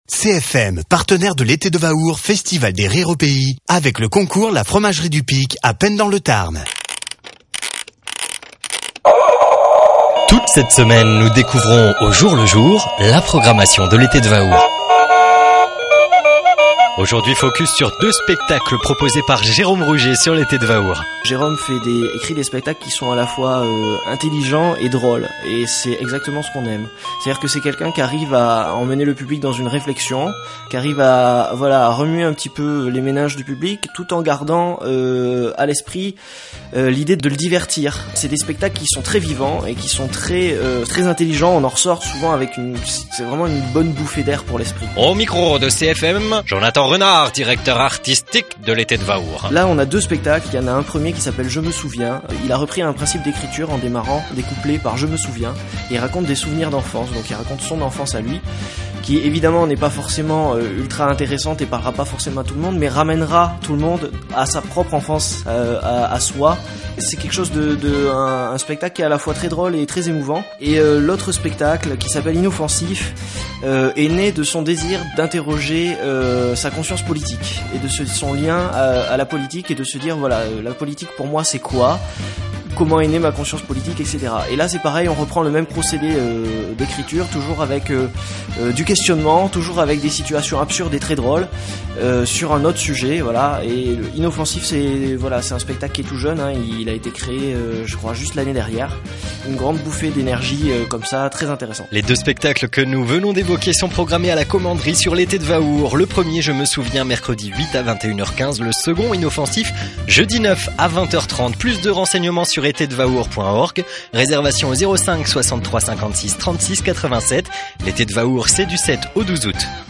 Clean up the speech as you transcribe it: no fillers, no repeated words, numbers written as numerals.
CFM, partenaire de l'été de Vaour, Festival des Rires au Pays, avec le concours La Fromagerie du Pic, à Pennes dans le Tarn. Toute cette semaine, nous découvrons au jour le jour la programmation de l'été de Vaour. Aujourd'hui, focus sur 2 spectacles proposés par Jérôme Rouget sur l'été de Vaour. Jérôme écrit des spectacles qui sont à la fois intelligents et drôles, et c'est exactement ce qu'on aime. C'est-à-dire que c'est quelqu'un qui arrive à emmener le public dans une réflexion, qui arrive à remuer un petit peu les méninges du public, tout en gardant à l'esprit l'idée de le divertir. C'est des spectacles qui sont très vivants et qui sont très intelligents. On en ressort souvent avec c'est vraiment une bonne bouffée d'air pour l'esprit. Au micro de CFM, Jonathan Renard, directeur artistique de l'été de Vaour. Là, on a 2 spectacles. Il y en a un premier qui s'appelle Je me souviens. Il a repris un principe d'écriture en démarrant des couplets par Je me souviens. Et il raconte des souvenirs d'enfance. Donc il raconte son enfance à lui, qui évidemment n'est pas forcément ultra intéressante et parlera pas forcément à tout le monde, mais ramènera tout le monde à sa propre enfance, à soi. C'est quelque chose un spectacle qui est à la fois très drôle et très émouvant. Et l'autre spectacle, qui s'appelle Inoffensif, est né de son désir d'interroger sa conscience politique et de son lien à la politique, et de se dire voilà, la politique pour moi c'est quoi ? Comment est née ma conscience politique, etc. Et là c'est pareil, on reprend le même procédé d'écriture, toujours avec du questionnement, toujours avec des situations absurdes et très drôles, sur un autre sujet, voilà. Et Inoffensif, c'est un spectacle qui est tout jeune, hein. Il a été créé, je crois, juste l'année dernière. Une grande bouffée d'énergie comme ça, très intéressant. Les 2 spectacles que nous venons d'évoquer sont programmés à la commanderie sur l'été de Vaour. Le premier, Je me souviens, mercredi 8 à 21h15. Le second, Inoffensif, jeudi 9 à 20h30. Plus de renseignements sur etédevaour.org. Réservation au 05 63 56 36 87. L'été de Vaour, c'est du 7 au 12 août.